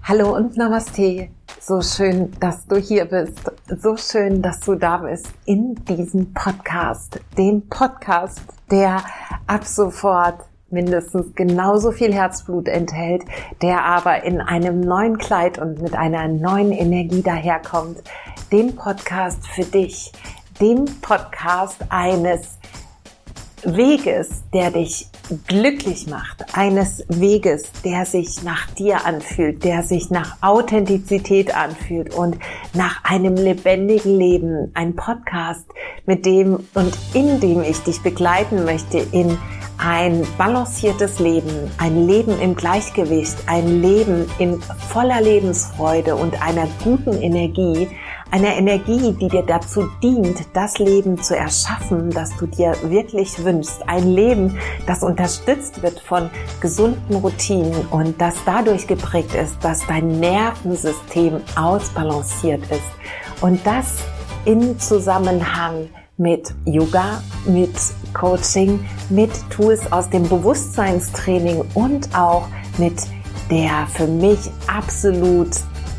Hallo und Namaste. So schön, dass du hier bist. So schön, dass du da bist in diesem Podcast. Dem Podcast, der ab sofort mindestens genauso viel Herzblut enthält, der aber in einem neuen Kleid und mit einer neuen Energie daherkommt. Dem Podcast für dich. Dem Podcast eines Weges, der dich glücklich macht, eines Weges, der sich nach dir anfühlt, der sich nach Authentizität anfühlt und nach einem lebendigen Leben. Ein Podcast, mit dem und in dem ich dich begleiten möchte in ein balanciertes Leben, ein Leben im Gleichgewicht, ein Leben in voller Lebensfreude und einer guten Energie, einer Energie, die dir dazu dient, das Leben zu erschaffen, das du dir wirklich wünschst. Ein Leben, das unterstützt wird von gesunden Routinen und das dadurch geprägt ist, dass dein Nervensystem ausbalanciert ist. Und das in Zusammenhang mit Yoga, mit Coaching, mit Tools aus dem Bewusstseinstraining und auch mit der für mich absolut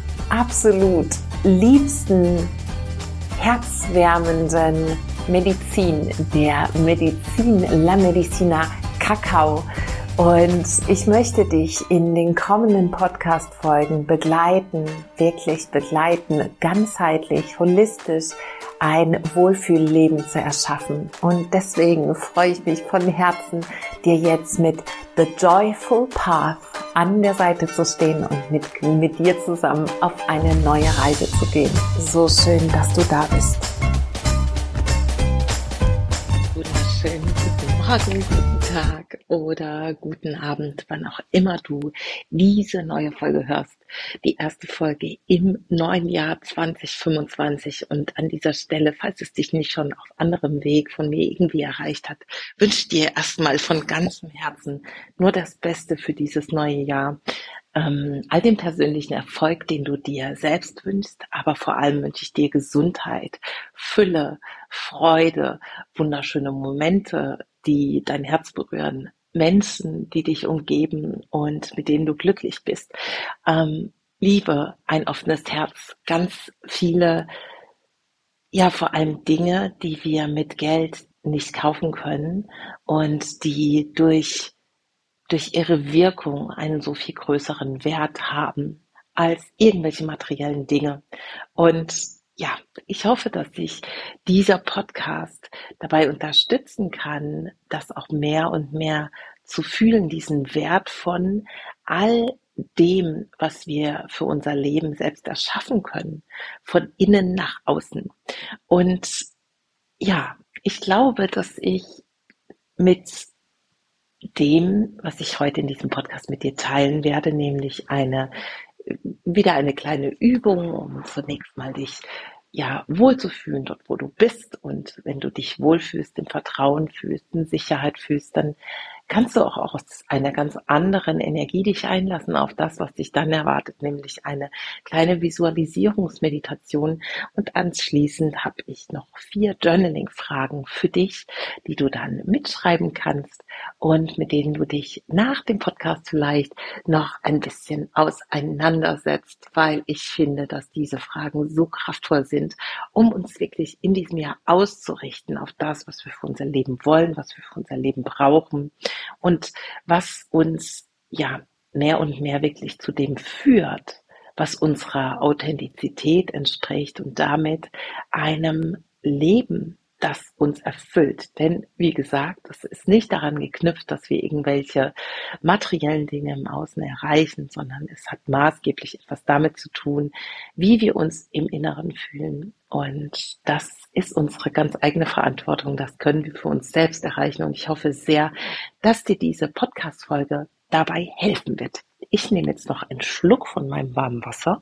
liebsten, herzwärmenden Medizin, der Medizin, La Medicina Kakao. Und ich möchte dich in den kommenden Podcast-Folgen begleiten, wirklich begleiten, ganzheitlich, holistisch ein Wohlfühlleben zu erschaffen. Und deswegen freue ich mich von Herzen, dir jetzt mit The Joyful Path an der Seite zu stehen und mit dir zusammen auf eine neue Reise zu gehen. So schön, dass du da bist. Wunderschön, guten Morgen, guten Tag oder guten Abend, wann auch immer du diese neue Folge hörst. Die erste Folge im neuen Jahr 2025 und an dieser Stelle, falls es dich nicht schon auf anderem Weg von mir irgendwie erreicht hat, wünsche ich dir erstmal von ganzem Herzen nur das Beste für dieses neue Jahr. All den persönlichen Erfolg, den du dir selbst wünschst, aber vor allem wünsche ich dir Gesundheit, Fülle, Freude, wunderschöne Momente, die dein Herz berühren, Menschen, die dich umgeben und mit denen du glücklich bist. Liebe, ein offenes Herz, ganz viele, ja vor allem Dinge, die wir mit Geld nicht kaufen können und die durch ihre Wirkung einen so viel größeren Wert haben als irgendwelche materiellen Dinge. Und ja, ich hoffe, dass sich dieser Podcast dabei unterstützen kann, das auch mehr und mehr zu fühlen, diesen Wert von all dem, was wir für unser Leben selbst erschaffen können, von innen nach außen. Und ja, ich glaube, dass ich mit dem, was ich heute in diesem Podcast mit dir teilen werde, nämlich wieder eine kleine Übung, um zunächst mal dich wohlzufühlen dort, wo du bist. Und wenn du dich wohlfühlst, im Vertrauen fühlst, in Sicherheit fühlst, dann kannst du auch aus einer ganz anderen Energie dich einlassen auf das, was dich dann erwartet, nämlich eine kleine Visualisierungsmeditation. Und anschließend habe ich noch 4 Journaling-Fragen für dich, die du dann mitschreiben kannst und mit denen du dich nach dem Podcast vielleicht noch ein bisschen auseinandersetzt, weil ich finde, dass diese Fragen so kraftvoll sind, um uns wirklich in diesem Jahr auszurichten auf das, was wir für unser Leben wollen, was wir für unser Leben brauchen und was uns mehr und mehr wirklich zu dem führt, was unserer Authentizität entspricht und damit einem Leben, das uns erfüllt. Denn wie gesagt, es ist nicht daran geknüpft, dass wir irgendwelche materiellen Dinge im Außen erreichen, sondern es hat maßgeblich etwas damit zu tun, wie wir uns im Inneren fühlen. Und das ist unsere ganz eigene Verantwortung. Das können wir für uns selbst erreichen. Und ich hoffe sehr, dass dir diese Podcast-Folge dabei helfen wird. Ich nehme jetzt noch einen Schluck von meinem warmen Wasser.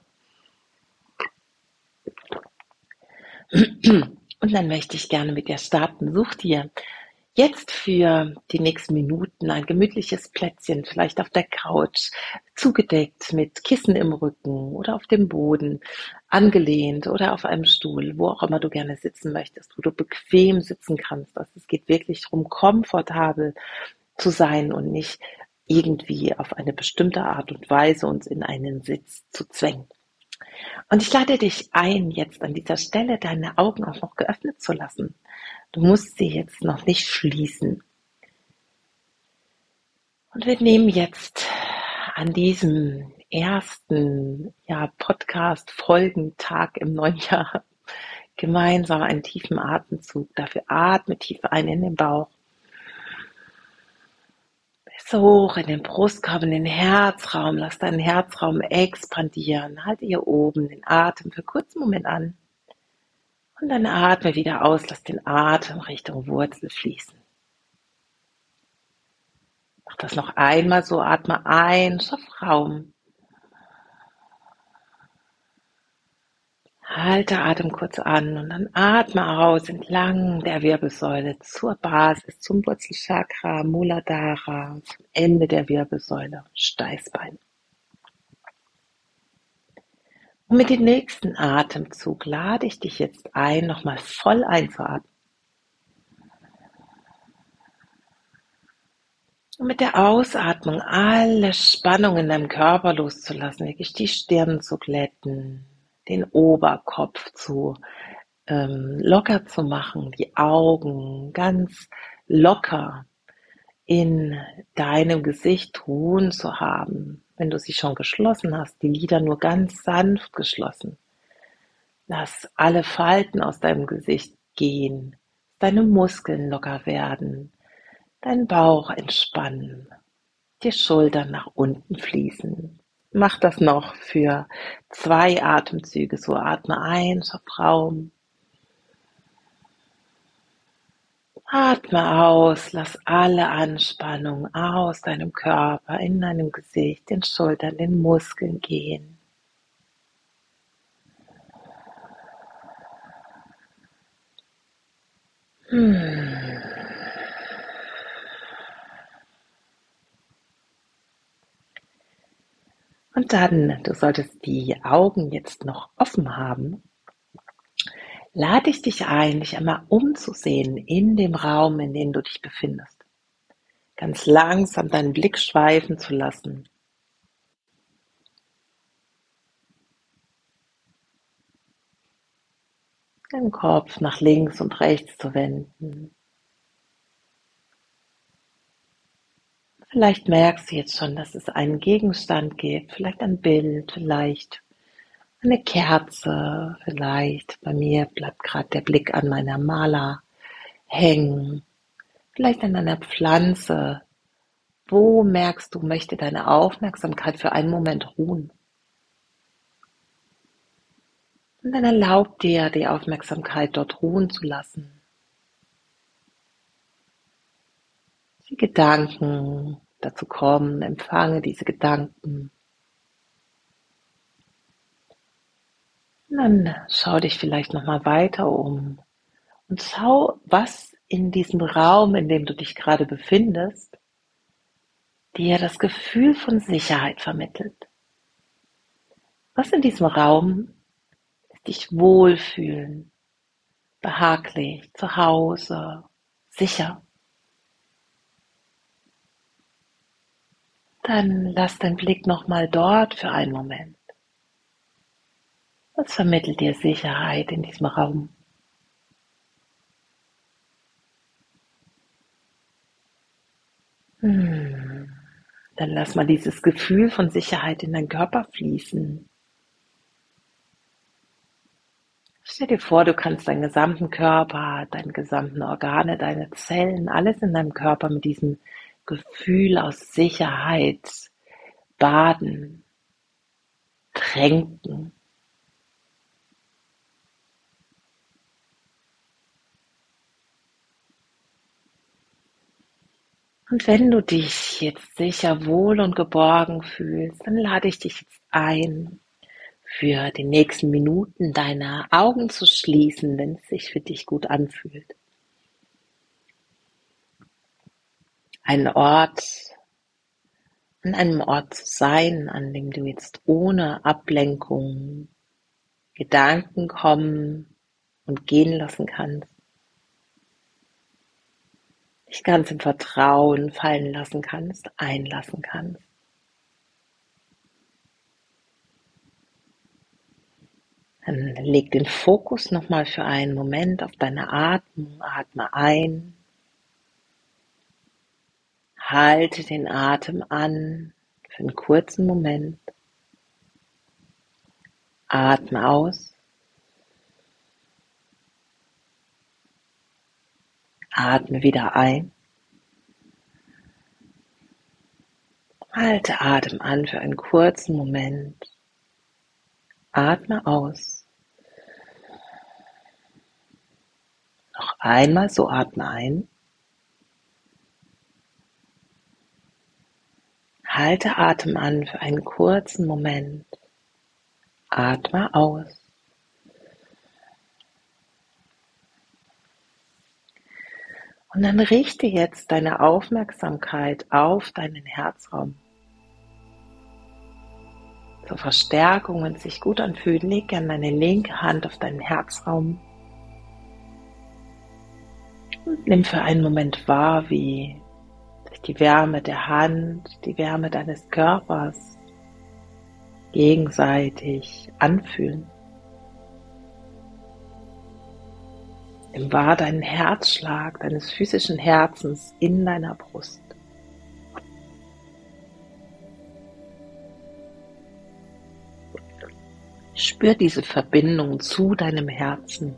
Und dann möchte ich gerne mit dir starten. Such dir jetzt für die nächsten Minuten ein gemütliches Plätzchen, vielleicht auf der Couch, zugedeckt mit Kissen im Rücken oder auf dem Boden, angelehnt oder auf einem Stuhl, wo auch immer du gerne sitzen möchtest, wo du bequem sitzen kannst. Also es geht wirklich darum, komfortabel zu sein und nicht irgendwie auf eine bestimmte Art und Weise uns in einen Sitz zu zwängen. Und ich lade dich ein, jetzt an dieser Stelle deine Augen auch noch geöffnet zu lassen. Du musst sie jetzt noch nicht schließen. Und wir nehmen jetzt an diesem ersten Podcast-Folgentag im neuen Jahr gemeinsam einen tiefen Atemzug. Dafür atme tief ein in den Bauch. Bis hoch in den Brustkorb, in den Herzraum. Lass deinen Herzraum expandieren. Halte hier oben den Atem für einen kurzen Moment an. Und dann atme wieder aus. Lass den Atem Richtung Wurzel fließen. Mach das noch einmal so. Atme ein, schaff Raum. Halte Atem kurz an und dann atme aus entlang der Wirbelsäule zur Basis, zum Wurzelchakra, Muladhara, zum Ende der Wirbelsäule, Steißbein. Und mit dem nächsten Atemzug lade ich dich jetzt ein, nochmal voll einzuatmen. Und mit der Ausatmung alle Spannung in deinem Körper loszulassen, wirklich die Stirn zu glätten, den Oberkopf zu locker zu machen, die Augen ganz locker in deinem Gesicht ruhen zu haben. Wenn du sie schon geschlossen hast, die Lider nur ganz sanft geschlossen. Lass alle Falten aus deinem Gesicht gehen, deine Muskeln locker werden, dein Bauch entspannen, die Schultern nach unten fließen. Mach das noch für 2 Atemzüge. So atme ein, schaff Raum. Atme aus, lass alle Anspannung aus deinem Körper, in deinem Gesicht, den Schultern, den Muskeln gehen. Und dann, du solltest die Augen jetzt noch offen haben, lade ich dich ein, dich einmal umzusehen in dem Raum, in dem du dich befindest. Ganz langsam deinen Blick schweifen zu lassen. Den Kopf nach links und rechts zu wenden. Vielleicht merkst du jetzt schon, dass es einen Gegenstand gibt, vielleicht ein Bild, vielleicht eine Kerze, vielleicht bei mir bleibt gerade der Blick an meiner Maler hängen, vielleicht an einer Pflanze. Wo merkst du, möchte deine Aufmerksamkeit für einen Moment ruhen? Und dann erlaub dir, die Aufmerksamkeit dort ruhen zu lassen. Die Gedanken dazu kommen, empfange diese Gedanken. Und dann schau dich vielleicht nochmal weiter um und schau, was in diesem Raum, in dem du dich gerade befindest, dir das Gefühl von Sicherheit vermittelt. Was in diesem Raum lässt dich wohlfühlen, behaglich, zu Hause, sicher. Dann lass deinen Blick nochmal dort für einen Moment. Was vermittelt dir Sicherheit in diesem Raum? Dann lass mal dieses Gefühl von Sicherheit in deinen Körper fließen. Stell dir vor, du kannst deinen gesamten Körper, deine gesamten Organe, deine Zellen, alles in deinem Körper mit diesem Gefühl aus Sicherheit baden, tränken. Und wenn du dich jetzt sicher, wohl und geborgen fühlst, dann lade ich dich jetzt ein, für die nächsten Minuten deine Augen zu schließen, wenn es sich für dich gut anfühlt. Einen Ort, an einem Ort zu sein, an dem du jetzt ohne Ablenkung Gedanken kommen und gehen lassen kannst. dich ganz im Vertrauen fallen lassen kannst, einlassen kannst. Dann leg den Fokus nochmal für einen Moment auf deine Atmung. Atme ein. Halte den Atem an für einen kurzen Moment. Atme aus. Atme wieder ein. Halte Atem an für einen kurzen Moment. Atme aus. Noch einmal so, atme ein. Halte Atem an für einen kurzen Moment. Atme aus. Und dann richte jetzt deine Aufmerksamkeit auf deinen Herzraum. Zur Verstärkung und sich gut anfühlen, leg gerne deine linke Hand auf deinen Herzraum. Und nimm für einen Moment wahr, wie sich die Wärme der Hand, die Wärme deines Körpers gegenseitig anfühlen. Nimm wahr deinen Herzschlag deines physischen Herzens in deiner Brust. Spür diese Verbindung zu deinem Herzen.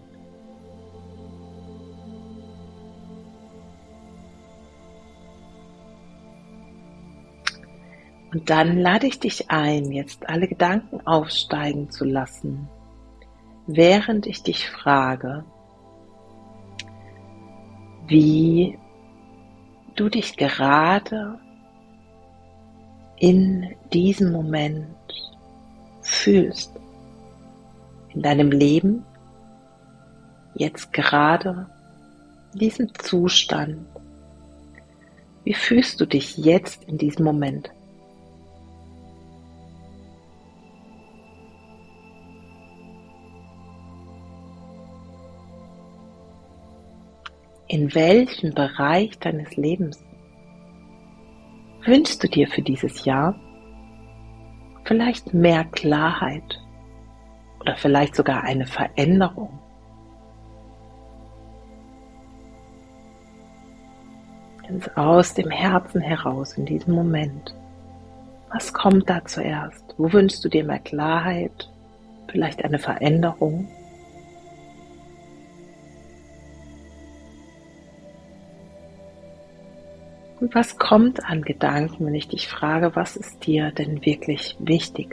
Und dann lade ich dich ein, jetzt alle Gedanken aufsteigen zu lassen, während ich dich frage, wie du dich gerade in diesem Moment fühlst. In deinem Leben, jetzt gerade, in diesem Zustand. Wie fühlst du dich jetzt in diesem Moment? In welchem Bereich deines Lebens wünschst du dir für dieses Jahr vielleicht mehr Klarheit oder vielleicht sogar eine Veränderung? Ganz aus dem Herzen heraus in diesem Moment. Was kommt da zuerst? Wo wünschst du dir mehr Klarheit? Vielleicht eine Veränderung? Und was kommt an Gedanken, wenn ich dich frage, was ist dir denn wirklich wichtig?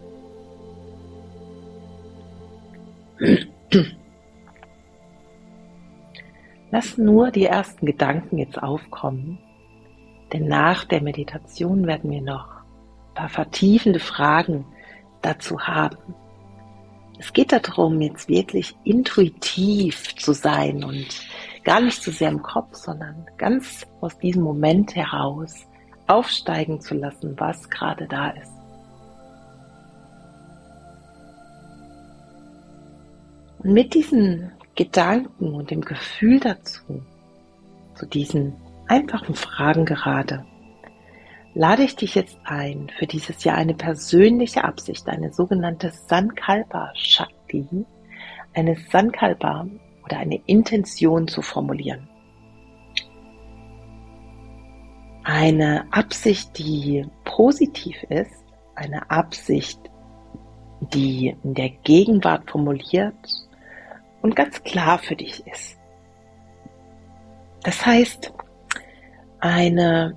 Lass nur die ersten Gedanken jetzt aufkommen, denn nach der Meditation werden wir noch ein paar vertiefende Fragen dazu haben. Es geht darum, jetzt wirklich intuitiv zu sein und gar nicht so sehr im Kopf, sondern ganz aus diesem Moment heraus aufsteigen zu lassen, was gerade da ist. Und mit diesen Gedanken und dem Gefühl dazu, zu diesen einfachen Fragen gerade, lade ich dich jetzt ein, für dieses Jahr eine persönliche Absicht, eine sogenannte Sankalpa Shakti, eine Sankalpa oder eine Intention zu formulieren. Eine Absicht, die positiv ist, eine Absicht, die in der Gegenwart formuliert und ganz klar für dich ist. Das heißt, eine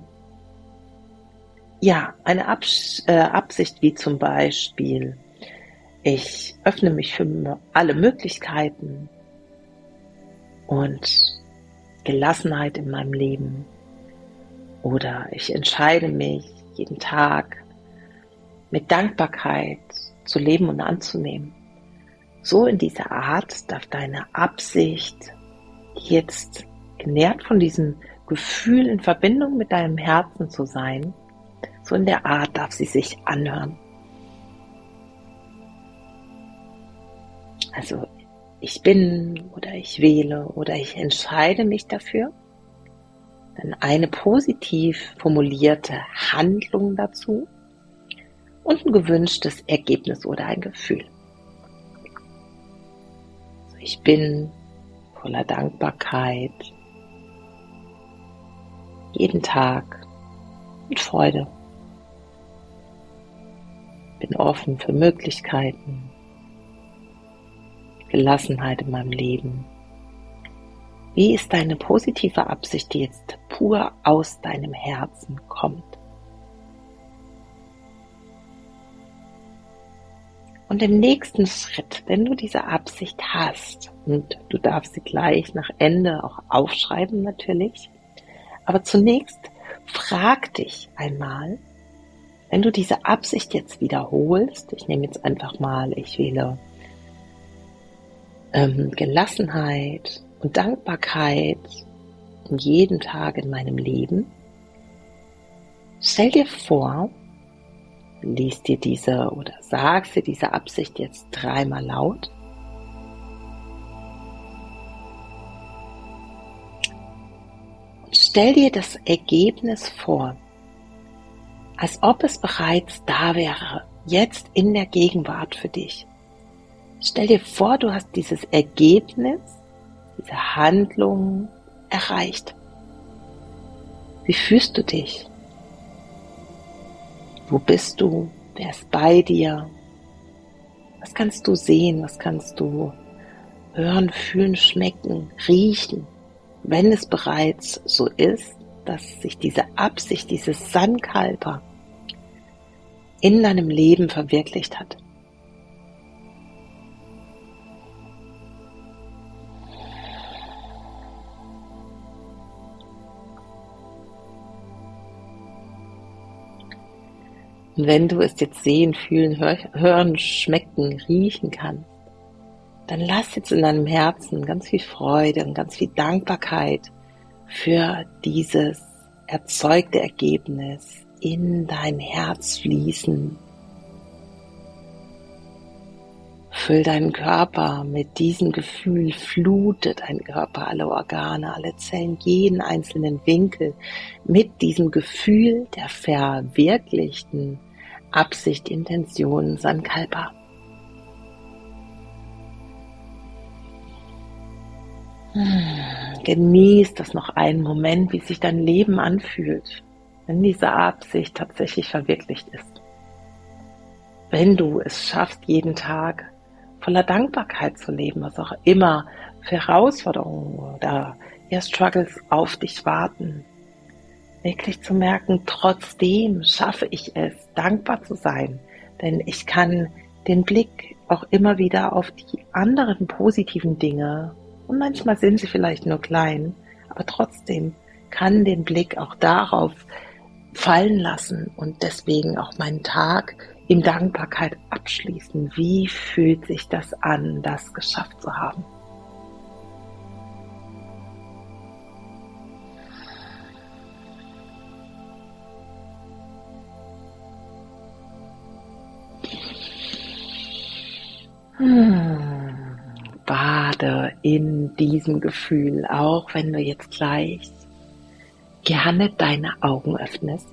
Absicht wie zum Beispiel, ich öffne mich für alle Möglichkeiten und Gelassenheit in meinem Leben, oder ich entscheide mich jeden Tag mit Dankbarkeit zu leben und anzunehmen. So in dieser Art darf deine Absicht jetzt genährt von diesem Gefühl in Verbindung mit deinem Herzen zu sein, so in der Art darf sie sich anhören. Also ich bin oder ich wähle oder ich entscheide mich dafür, Dann eine positiv formulierte Handlung dazu und ein gewünschtes Ergebnis oder ein Gefühl. Also ich bin voller Dankbarkeit, jeden Tag mit Freude. Bin offen für Möglichkeiten, Gelassenheit in meinem Leben. Wie ist deine positive Absicht, die jetzt pur aus deinem Herzen kommt? Und im nächsten Schritt, wenn du diese Absicht hast, und du darfst sie gleich nach Ende auch aufschreiben natürlich, aber zunächst frag dich einmal, wenn du diese Absicht jetzt wiederholst, ich nehme jetzt einfach mal, ich wähle Gelassenheit und Dankbarkeit jeden Tag in meinem Leben. Stell dir vor, lies dir diese oder sagst dir diese Absicht jetzt 3-mal laut. Und stell dir das Ergebnis vor, als ob es bereits da wäre, jetzt in der Gegenwart für dich. Stell dir vor, du hast dieses Ergebnis, diese Handlung erreicht. Wie fühlst du dich? Wo bist du? Wer ist bei dir? Was kannst du sehen? Was kannst du hören, fühlen, schmecken, riechen, wenn es bereits so ist, dass sich diese Absicht, dieses Sankalpa in deinem Leben verwirklicht hat? Und wenn du es jetzt sehen, fühlen, hören, schmecken, riechen kannst, dann lass jetzt in deinem Herzen ganz viel Freude und ganz viel Dankbarkeit für dieses erzeugte Ergebnis in dein Herz fließen. Füll deinen Körper mit diesem Gefühl, flute deinen Körper, alle Organe, alle Zellen, jeden einzelnen Winkel mit diesem Gefühl der verwirklichten Absicht, Intention, Sankalpa. Genieß das noch einen Moment, wie sich dein Leben anfühlt, wenn diese Absicht tatsächlich verwirklicht ist. Wenn du es schaffst, jeden Tag voller Dankbarkeit zu leben, was auch immer für Herausforderungen oder Struggles auf dich warten. Wirklich zu merken, trotzdem schaffe ich es, dankbar zu sein, denn ich kann den Blick auch immer wieder auf die anderen positiven Dinge, und manchmal sind sie vielleicht nur klein, aber trotzdem kann den Blick auch darauf fallen lassen und deswegen auch meinen Tag in Dankbarkeit abschließen. Wie fühlt sich das an, das geschafft zu haben? Bade in diesem Gefühl, auch wenn du jetzt gleich gerne deine Augen öffnest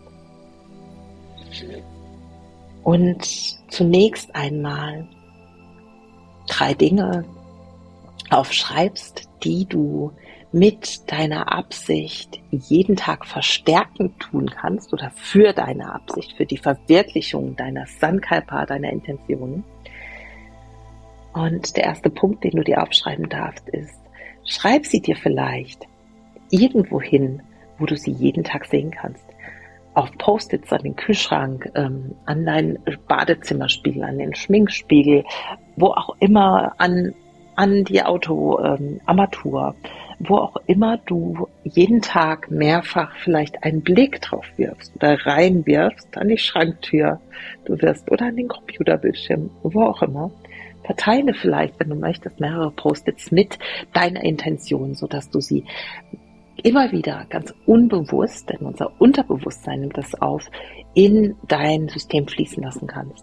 und zunächst einmal 3 Dinge aufschreibst, die du mit deiner Absicht jeden Tag verstärkend tun kannst oder für deine Absicht, für die Verwirklichung deiner Sankalpa, deiner Intentionen. Und der erste Punkt, den du dir aufschreiben darfst, ist, schreib sie dir vielleicht irgendwo hin, wo du sie jeden Tag sehen kannst. Auf Post-its an den Kühlschrank, an deinen Badezimmerspiegel, an den Schminkspiegel, wo auch immer, an die Autoarmatur, wo auch immer du jeden Tag mehrfach vielleicht einen Blick drauf wirfst oder reinwirfst an die Schranktür, du wirst oder an den Computerbildschirm, wo auch immer. Verteile vielleicht, wenn du möchtest, mehrere Post-its mit deiner Intention, sodass du sie immer wieder ganz unbewusst, denn unser Unterbewusstsein nimmt das auf, in dein System fließen lassen kannst.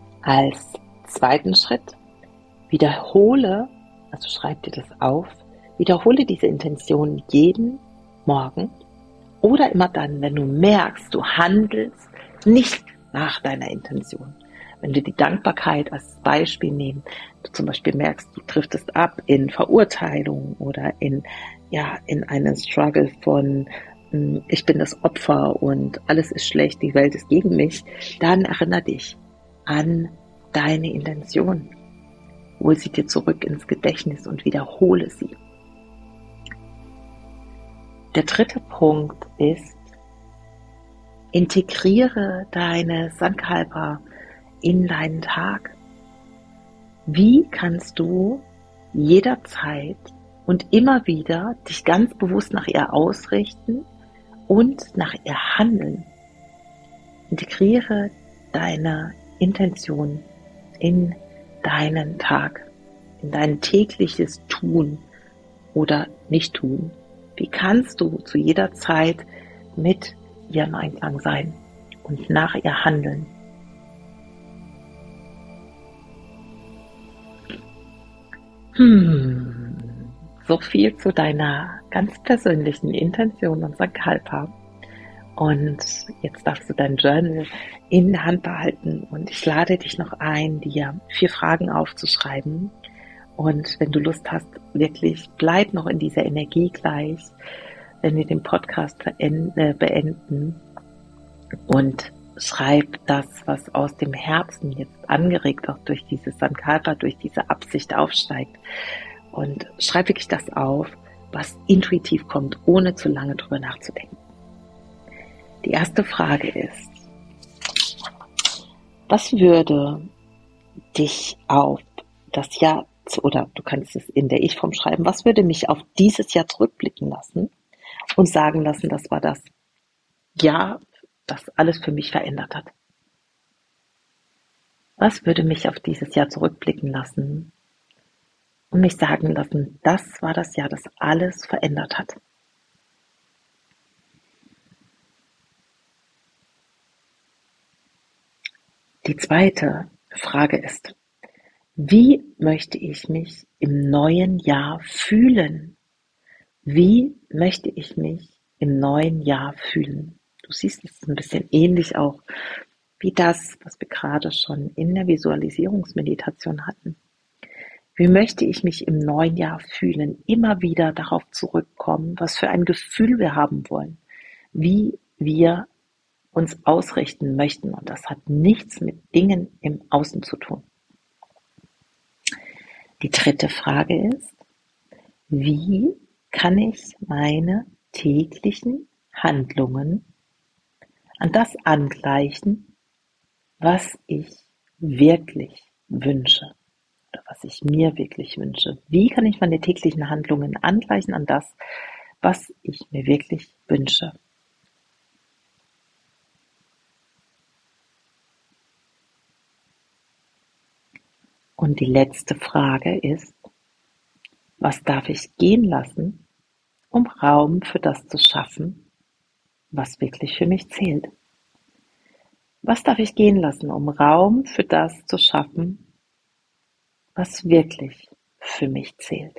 Als zweiten Schritt wiederhole, also schreib dir das auf, Wiederhole diese Intention jeden Morgen oder immer dann, wenn du merkst, du handelst nicht nach deiner Intention. Wenn wir die Dankbarkeit als Beispiel nehmen, du zum Beispiel merkst, du driftest ab in Verurteilung oder in einen Struggle von ich bin das Opfer und alles ist schlecht, die Welt ist gegen mich, dann erinnere dich an deine Intention. Hol sie dir zurück ins Gedächtnis und wiederhole sie. Der dritte Punkt ist, integriere deine Sankalpa in deinen Tag. Wie kannst du jederzeit und immer wieder dich ganz bewusst nach ihr ausrichten und nach ihr handeln? Integriere deine Intention in deinen Tag, in dein tägliches Tun oder Nicht-Tun. Wie kannst du zu jeder Zeit mit ihr im Einklang sein und nach ihr handeln? So viel zu deiner ganz persönlichen Intention und Sankalpa. Und jetzt darfst du dein Journal in der Hand behalten und ich lade dich noch ein, dir 4 Fragen aufzuschreiben. Und wenn du Lust hast, wirklich bleib noch in dieser Energie gleich, wenn wir den Podcast beenden und schreib das, was aus dem Herzen jetzt angeregt auch durch dieses Sankalpa, durch diese Absicht aufsteigt. Und schreib wirklich das auf, was intuitiv kommt, ohne zu lange drüber nachzudenken. Die erste Frage ist, was würde dich auf das Jahr, oder du kannst es in der Ich-Form schreiben, was würde mich auf dieses Jahr zurückblicken lassen und sagen lassen, das war das Jahr, das alles für mich verändert hat? Was würde mich auf dieses Jahr zurückblicken lassen und mich sagen lassen, das war das Jahr, das alles verändert hat? Die zweite Frage ist, wie möchte ich mich im neuen Jahr fühlen? Wie möchte ich mich im neuen Jahr fühlen? Du siehst es ein bisschen ähnlich auch wie das, was wir gerade schon in der Visualisierungsmeditation hatten. Wie möchte ich mich im neuen Jahr fühlen? Immer wieder darauf zurückkommen, was für ein Gefühl wir haben wollen, wie wir uns ausrichten möchten. Und das hat nichts mit Dingen im Außen zu tun. Die dritte Frage ist, wie kann ich meine täglichen Handlungen an das angleichen, was ich wirklich wünsche oder was ich mir wirklich wünsche? Wie kann ich meine täglichen Handlungen angleichen an das, was ich mir wirklich wünsche? Und die letzte Frage ist, was darf ich gehen lassen, um Raum für das zu schaffen, was wirklich für mich zählt? Was darf ich gehen lassen, um Raum für das zu schaffen, was wirklich für mich zählt?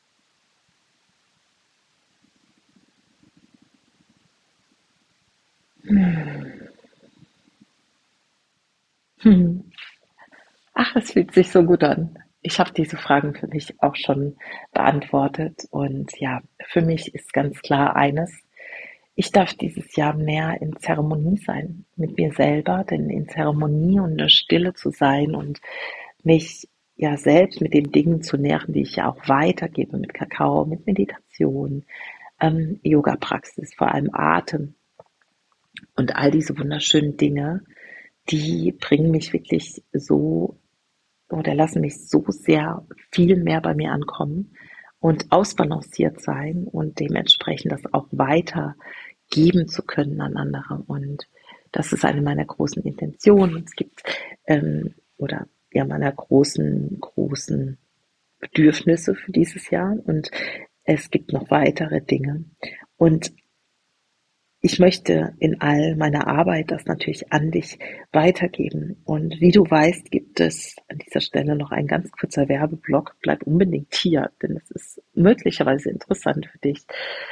Ach, es fühlt sich so gut an. Ich habe diese Fragen für mich auch schon beantwortet und ja, für mich ist ganz klar eines: Ich darf dieses Jahr mehr in Zeremonie sein mit mir selber, denn in Zeremonie und in der Stille zu sein und mich ja selbst mit den Dingen zu nähren, die ich ja auch weitergebe, mit Kakao, mit Meditation, Yoga-Praxis, vor allem Atem und all diese wunderschönen Dinge, die bringen mich wirklich so oder lassen mich so sehr viel mehr bei mir ankommen und ausbalanciert sein und dementsprechend das auch weitergeben zu können an andere. Und das ist eine meiner großen Intentionen. Es gibt oder ja meiner großen Bedürfnisse für dieses Jahr und es gibt noch weitere Dinge. Und ich möchte in all meiner Arbeit das natürlich an dich weitergeben. Und wie du weißt, gibt es an dieser Stelle noch ein ganz kurzer Werbeblock. Bleib unbedingt hier, denn es ist möglicherweise interessant für dich.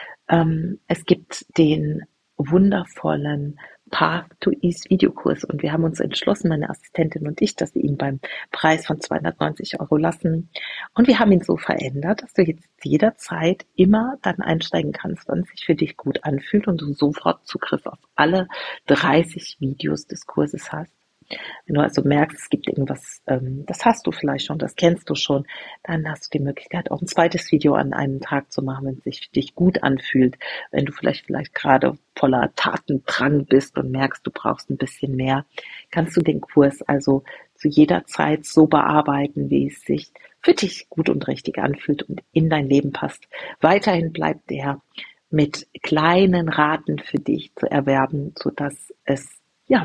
Es gibt den wundervollen Path to Ease Videokurs und wir haben uns entschlossen, meine Assistentin und ich, dass wir ihn beim Preis von 290 € lassen. Und wir haben ihn so verändert, dass du jetzt jederzeit immer dann einsteigen kannst, wann es sich für dich gut anfühlt und du sofort Zugriff auf alle 30 Videos des Kurses hast. Wenn du also merkst, es gibt irgendwas, das hast du vielleicht schon, das kennst du schon, dann hast du die Möglichkeit, auch ein zweites Video an einem Tag zu machen, wenn es sich für dich gut anfühlt. Wenn du vielleicht gerade voller Tatendrang bist und merkst, du brauchst ein bisschen mehr, kannst du den Kurs also zu jeder Zeit so bearbeiten, wie es sich für dich gut und richtig anfühlt und in dein Leben passt. Weiterhin bleibt er mit kleinen Raten für dich zu erwerben, sodass es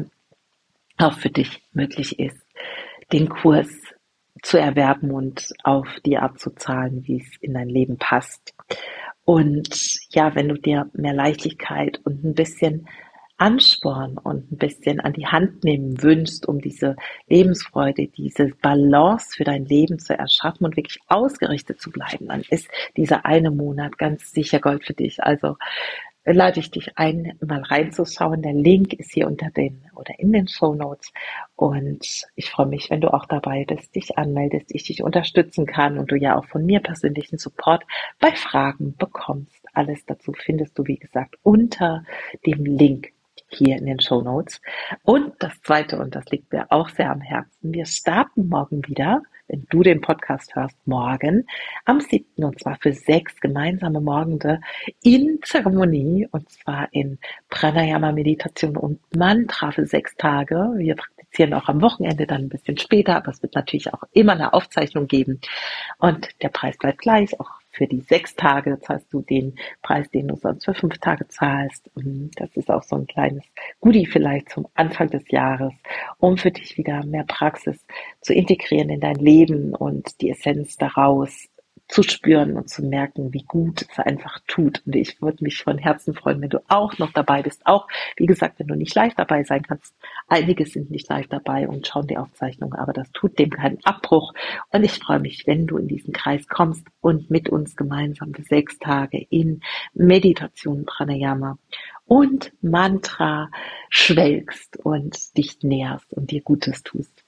auch für dich möglich ist, den Kurs zu erwerben und auf die Art zu zahlen, wie es in dein Leben passt. Und ja, wenn du dir mehr Leichtigkeit und ein bisschen Ansporn und ein bisschen an die Hand nehmen wünschst, um diese Lebensfreude, diese Balance für dein Leben zu erschaffen und wirklich ausgerichtet zu bleiben, dann ist dieser eine Monat ganz sicher Gold für dich. Also lade ich dich ein, mal reinzuschauen. Der Link ist hier in den Shownotes. Und ich freue mich, wenn du auch dabei bist, dich anmeldest, ich dich unterstützen kann und du ja auch von mir persönlichen Support bei Fragen bekommst. Alles dazu findest du, wie gesagt, unter dem Link hier in den Shownotes. Und das Zweite, und das liegt mir auch sehr am Herzen, wir starten morgen wieder, wenn du den Podcast hörst, morgen am 7. und zwar für 6 gemeinsame Morgende in Zeremonie und zwar in Pranayama, Meditation und Mantra für 6 Tage. Wir praktizieren auch am Wochenende dann ein bisschen später, aber es wird natürlich auch immer eine Aufzeichnung geben und der Preis bleibt gleich, auch für die 6 Tage zahlst du den Preis, den du sonst für 5 Tage zahlst. Und das ist auch so ein kleines Goodie vielleicht zum Anfang des Jahres, um für dich wieder mehr Praxis zu integrieren in dein Leben und die Essenz daraus zu spüren und zu merken, wie gut es einfach tut. Und ich würde mich von Herzen freuen, wenn du auch noch dabei bist. Auch, wie gesagt, wenn du nicht live dabei sein kannst. Einige sind nicht live dabei und schauen die Aufzeichnung, aber das tut dem keinen Abbruch. Und ich freue mich, wenn du in diesen Kreis kommst und mit uns gemeinsam für 6 Tage in Meditation, Pranayama und Mantra schwelgst und dich näherst und dir Gutes tust.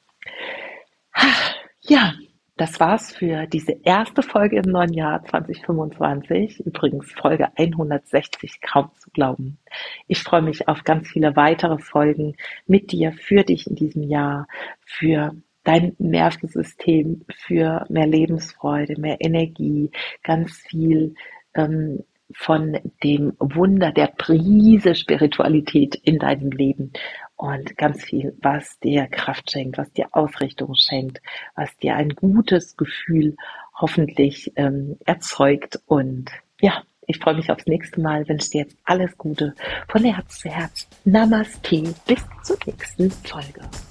Ja, das war's für diese erste Folge im neuen Jahr 2025. Übrigens Folge 160, kaum zu glauben. Ich freue mich auf ganz viele weitere Folgen mit dir, für dich in diesem Jahr, für dein Nervensystem, für mehr Lebensfreude, mehr Energie, ganz viel von dem Wunder der Prise Spiritualität in deinem Leben und ganz viel, was dir Kraft schenkt, was dir Ausrichtung schenkt, was dir ein gutes Gefühl hoffentlich erzeugt. Und ja, ich freue mich aufs nächste Mal, wünsche dir jetzt alles Gute von Herz zu Herz. Namaste, bis zur nächsten Folge.